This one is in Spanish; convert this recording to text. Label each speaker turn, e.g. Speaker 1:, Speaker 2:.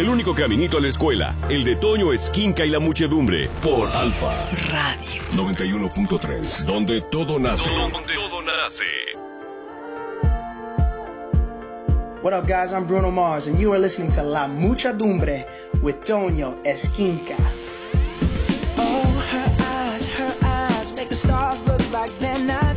Speaker 1: el único caminito a la escuela, el de Toño Esquinca y la muchedumbre, por Alfa
Speaker 2: Radio
Speaker 1: 91.3, donde todo nace.
Speaker 3: What up, guys? I'm Bruno Mars, and you are listening to La Muchedumbre with Toño Esquinca.
Speaker 4: Oh, her eyes make the stars look like they're not